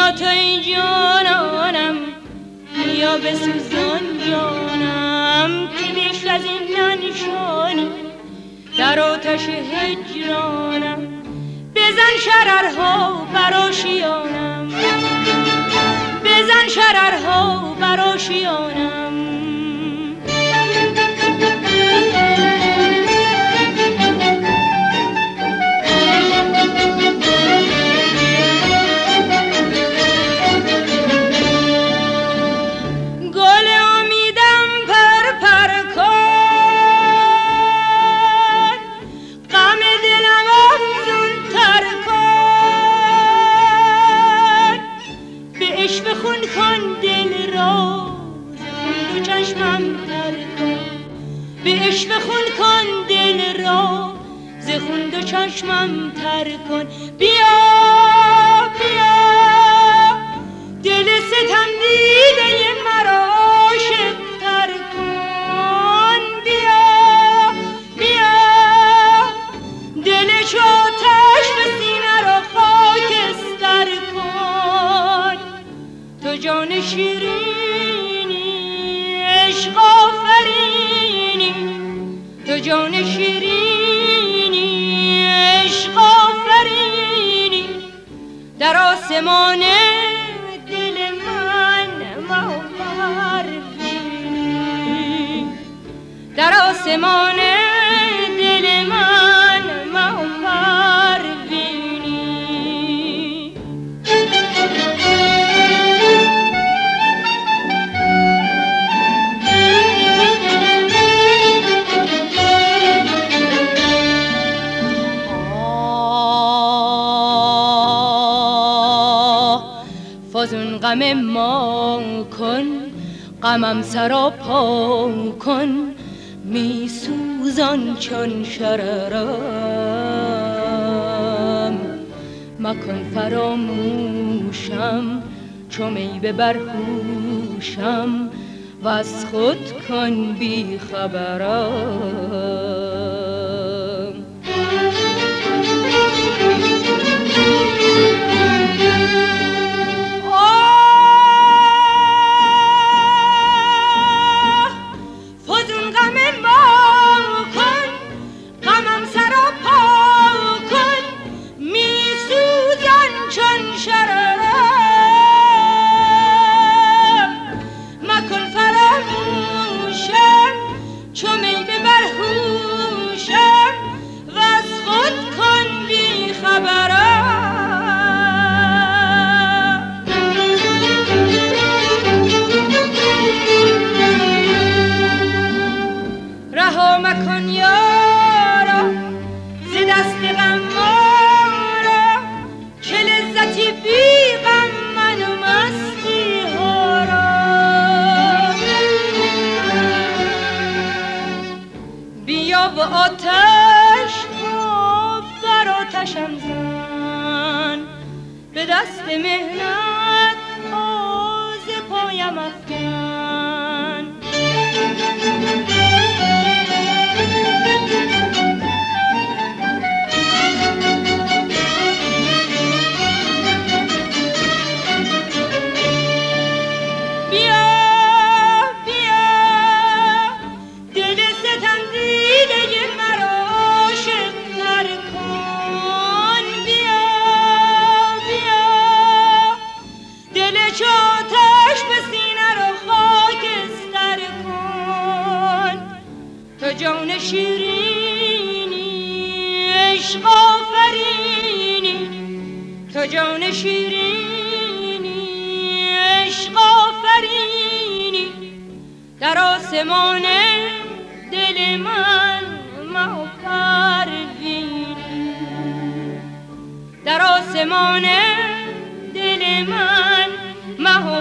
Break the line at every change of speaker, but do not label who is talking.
بیا تو ای جانانم، بیا بسوزان جانم که بیش از این ننشانی در آتش هجرانم. بزن شررها بر آشیانم، بزن شررها بر آشیانم. چشمم تر کن، بیا بیا دل ستم دیده مرا عاشق تر کن. بیا بیا دل چو آتش به سینه را خاکستر کن. تو جان شیرینی عشق آفرینی، تو جان شیرینی در آسمان دل من ماه پروینی، در آسمان دل من ماه پروینی. فازون غم ما کن، غمم سراپا کن، می سوزان چون شررم. مکن فراموشم چو می به برهوشم، و از خود کن بی خبرم. و آتش را بر آتشم زن، به دست مهنت پاز پایم افکن. جان شیرینی عشق آفرینی، تو جان شیرینی عشق آفرینی، در آسمان دل من ماه پروینی، در آسمان دل من ماه